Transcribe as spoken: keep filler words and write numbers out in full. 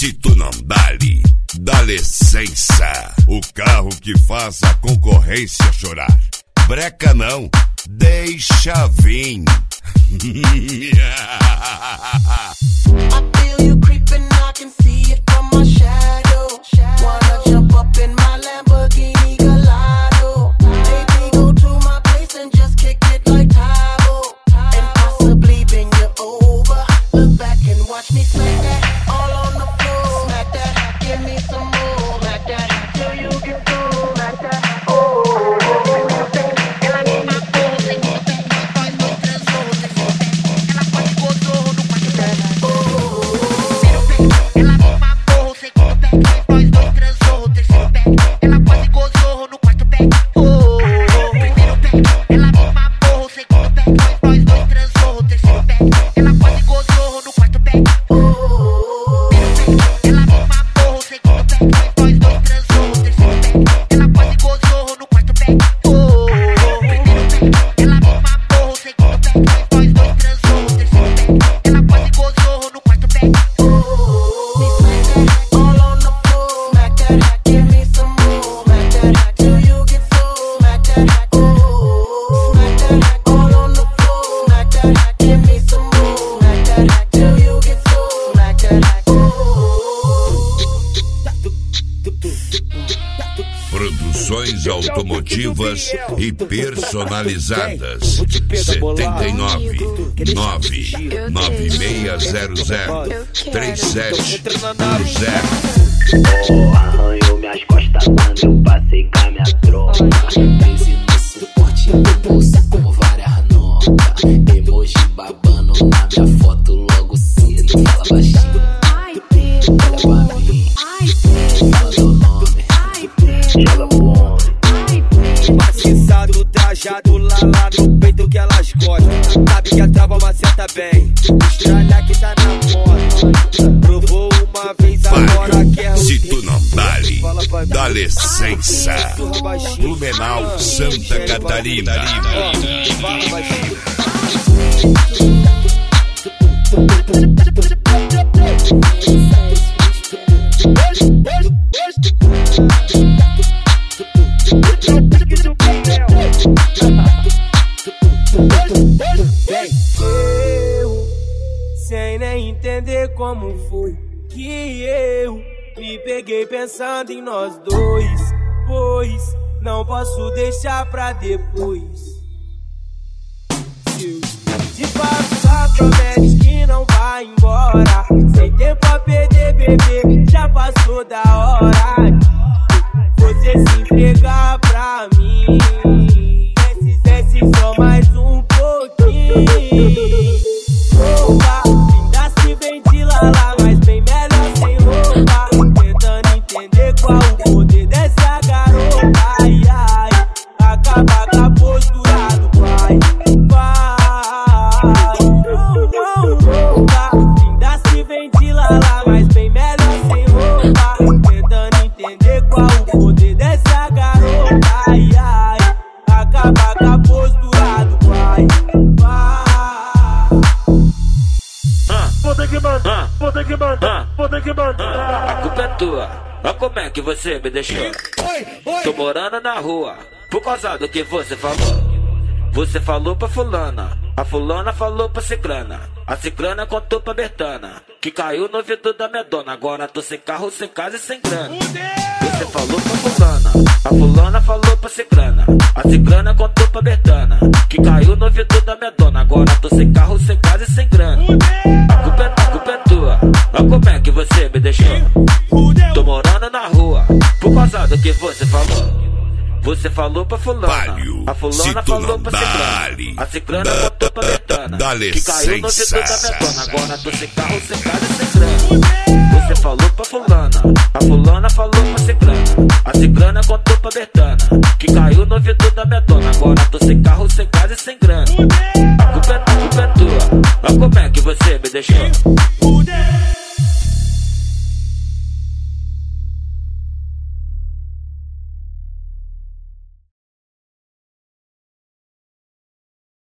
Se tu não dá-lhe, dá licença. O carro que faz a concorrência chorar. Breca não, deixa vir. I feel you creeping, I can see it from my shadow. Wanna jump up in my Lamborghini Gallardo. Baby, go to my place and just kick it like Tybo. And possibly bend you over. Look back and watch me smack that all on the floor. Smack that, give me some more. Smack that, till you get through. Smack that, oh. Produções automotivas e personalizadas. setenta e nove, nove nove seis zero zero, três sete um zero. Oh, arranhou minhas costas quando eu passei com a minha tropa. Crise no suporte do bolso com várias notas. Emoji babando na minha foto logo cedo. Fala baixinho, olha pra mim. Fala teu nome, joga pro homem. Maciçado, trajado lá, lá no peito que elas gostam. Sabe que a trava maceta bem. Estralha que tá na moda. Provou uma vez, agora quer o Se tu não dá-lhe, dá licença. Blumenau, Santa Catarina. Eu, sem nem entender como foi que eu me peguei pensando em nós dois, pois não posso deixar pra depois. Se passar, promete que não vai embora. Sem tempo a perder, bebê, já passou da hora de você se entregar pra mim. Desce, desce só mais um pouquinho. Roupa, ainda se vende lá, lá, mas bem melhor sem roupa. Tentando entender qual o poder dessa garota. Ai, ai, acaba com a postura do pai. Vai, não, roupa, ainda se vende lá, lá, mas bem melhor sem roupa. Tentando entender qual o poder dessa garota. Ai, ai, acaba com a postura do pai. Vou ter que mandar, vou ter que mandar, vou ter que mandar. A culpa é tua, olha como é que você me deixou. Tô morando na rua, por causa do que você falou. Você falou pra fulana, a fulana falou pra ciclana. A ciclana contou pra Bertana, que caiu no ouvido da minha dona. Agora tô sem carro, sem casa e sem grana. Você falou pra fulana, a fulana falou pra ciclana. A ciclana contou pra Bertana, que caiu no ouvido da minha dona. Agora tô sem carro, sem casa e sem grana. A culpa é, a culpa é tua, olha como é que você me deixou. Tô morando na rua, por causa do que você falou. Você falou pra fulana, Palio, a fulana falou pra ciclana. A ciclana contou pra Bertana, que caiu no ouvido da minha dona. Agora tô sem carro, sem casa e sem grana. Você falou pra fulana, a fulana falou pra ciclana. A ciclana contou pra Bertana, que caiu no ouvido da minha dona. Agora tô sem carro, sem casa e sem grana.